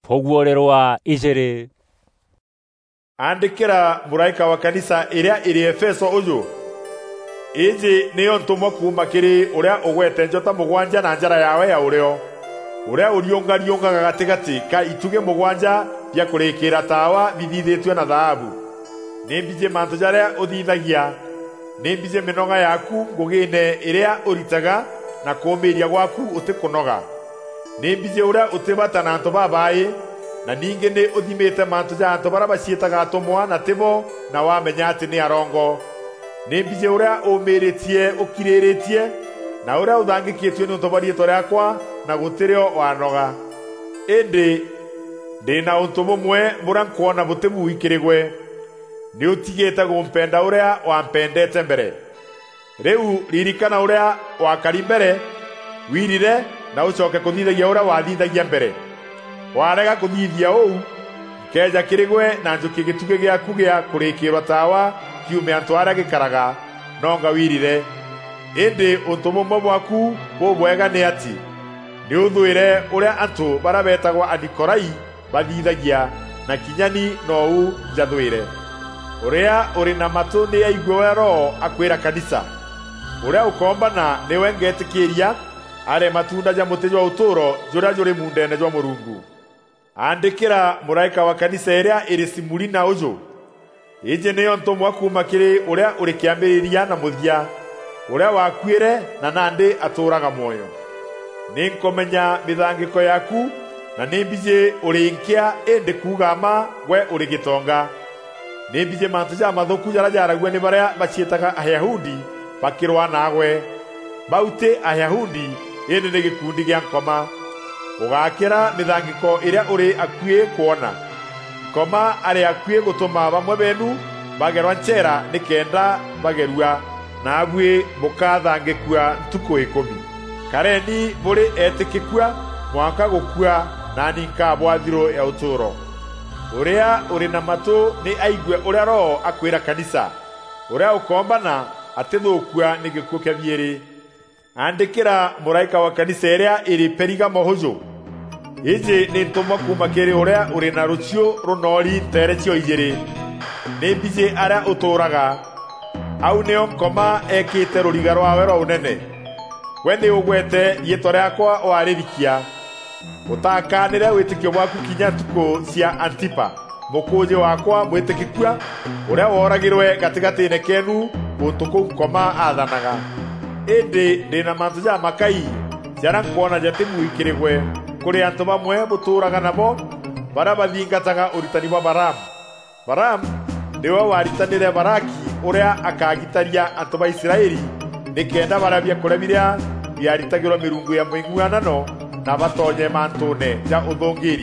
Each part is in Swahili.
Koguorerwa ijere. Andikira muraika wa kanisa iria iri Efeso uyu. Iji niyo ntumwa kuma kiri uria ugwete njota mugwanja na njara yawe ya urio. Uria uriunga gatigati ka ituge mugwanja bya kurikira tawa bithithitwe na thahabu. Nimbije mantu jaria uthithagia. Nimbije minoga yaku ngugine iria uritaga na kumiria gwaku utikunoga. Nimbije uria utibata na antu babaye na ninge ni uthimite mantu ja antu bara bacietaga atumwa na tibo na wamenya ati ni arongo. Nimbije uria umiritie ukiriritie na uria uthangikitwe ni utobarieto riakwa na gutirio wanoga. Indi ndina untu bumwe murankuona butibu ikirigwe ni utigite gumpenda uria wampendete mbere. Riu ririkana uria wakari mbere wirire na ucoke kuthithagia uria wathithagia mbere. Warega kuthithia uu keja kirigwe na njuki gituge giaku gia kurikirwa tawa kiume antu aria gikaraga nonga wirire. Indi untu bumwe bwaku bubwega ni ati ni uthuire uria antu barabetagwa Anikorai bathithagia na kinyani no njathwire. Uria uri na matu ni aigwe uria Roho akwira kanisa. Uria ukombana ni wengetikiria are matunda ja muti jwa uturo juria juri mundene jwa Murungu. Andikira muraika wa kanisa iria iri Simurina uju. Iji niyo ntumwa kuma kiri uria uri kiambiriria na muthia, uria wakwire na nandi aturaga moyo. Ninkomenya mithangiko yaku na nimbije uri nkia indi kugama we uri gitonga. Nimbije mantu ja mathuku jara jaragwe ni baria bacietaga Ayahudi bakirwa nagwe. Baute Ayahudi indi ni gikundi gia nkoma. Ugakira mithangiko iria uri akwie kuona. Koma ari akwie gutuma bamwe benu bagerwa nchera nikenda bagerua na abwe mukathangikua ntuku 10. Kareni buri etikikua mwaka gukua na ninkabwathiro ya uturo. Uria uri na matu ni aigwe uria Roho akwira kanisa. Uria ukombana atithukua ni gikuo kia bieri. Andikira muraika wa kanisa iria iri Perigamo huju. Iji ni ntumwa kuma kiri uria uri na rucio runori terecio igiri. Nimbije aria uturaga. Au nio nkoma ekite ruriga rwawe rwa unene. Wendi ugwete rieto riakwa waririkia. Utakanire witikio bwaku kinya tuko cia Antipa. Mukuje wakwa mwitikikua uria woragirwe gatigati-ine kenu utuku nkoma athanaga. Indi ndina mantu ja makai ciara nkuona jatimu ikirigwe kuri antu bamwe buturaga nabo bara bathingataga uritani wa Balaam. Balaam niwe waritanire Baraki uria akagitaria antu ba Isiraeli nikenda barabia kurebiria biaritagirwo mirungu ya mwingwanano na batonye mantune ja uthongiri.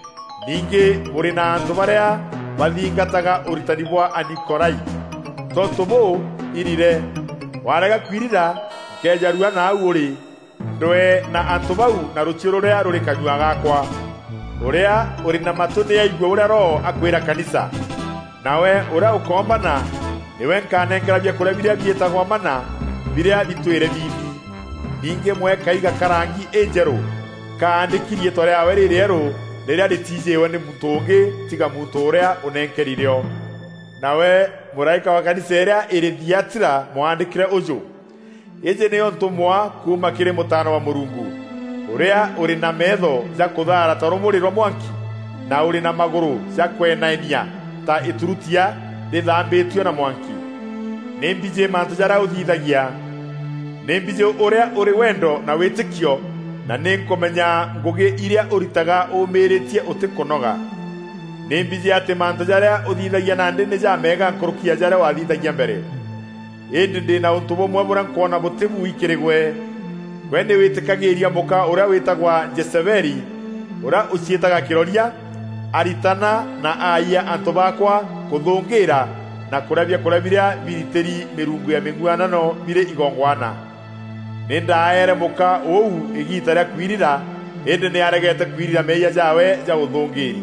Ningi muri na antu baria bathingataga uritani wa Anikorai. Tontubu irire warega kwirira keja rua na uri ndoe na antu bau na rucio ruria ruri kanyua gakwa. Uria uri na matu ni aigwe uria Roho akwira kanisa. Nawe uria ukombana niwe nkanengerabia kurebiria bietagwa mana biria bitwire bibi. Ninge mweka iga karangi enjeru kaandikirie tore awe ririero riria ritijewe ni mutungi tiga muntu uria unenkeririo. Nawe muraika wa kanisa iria iri Thiatira mwandikire uju. Iji niyo ntumwa kuma kiri mutano wa Murungu. Uria uri na metho ja kuthara ta rumuri rwa mwanki na uri na maguru ja kwenainia ta iturutia rithambitio na mwanki. Nimbije mantu jara uthithagia. Nimbije uria uri wendo na witikio na ninkomenya ngugi iria uritaga umiritie utikunoga. Nimbije ati mantu jara uthithagia nandi ni ja mega nkurukia jara wathithagia mbere. Indi ndina untu bumwe burankuona butibu ikirigwe. Wende witikagiria muka uria witagwa Jezebeli uria ucietaga kiroria aritana na aya antu bakwa kuthungira na kurabia biriteri mirungu ya mingwanano bire igongwana. Nindaere muka ou igita ria kwirira indi ni aregete kwirira meya jawe ja uthungiri.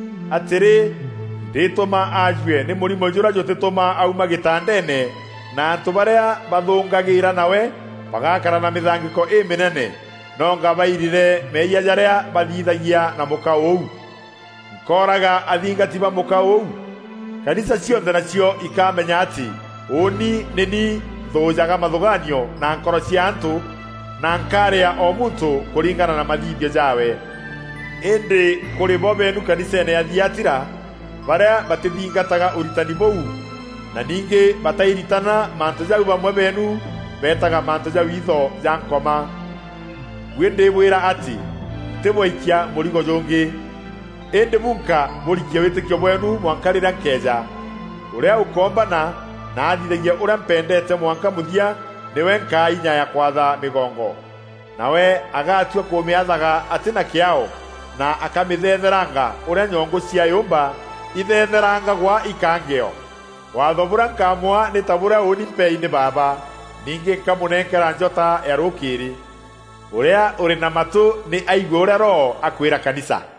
Atiri ndituma ajwe ni murimo jura jotituma auma gitandene na antu baria bathungagira nawe bagakara na mithangiko iminene nonga bairire meya jaria bathithagia na muka ou. ikoraga athingati ba muka uu. Kanisa cionthe nacio ikamenya ati uni nini thujaga mathuganio na nkoro cia antu na nkaria o muntu kuringana na mathithio jawe. Indi kuri bo benu kanisene ya Thiatira baria batithingataga uritani bou na ningi batairitana mantu jau bamwe benu betaga mantu jau itho ja nkoma. Gwende bwira ati teboikia murigo jongi indi munka murikia witikio bwenu mwankarira nkeja uria ukombana na athithagia uria mpendete mwanka muthia niwe nkai nya ya kwatha migongo nawe agatua kumiathaga atina kiao na akamithetheranga uria nyongo cia yumba ithetheranga gwa ikangeo. Watho bura nkamwa ni tabura uni mpei-ini baba ningi nkamunengera njota ya rukiri. Uria uri na matu ni aigue uria Roho akwira kanisa.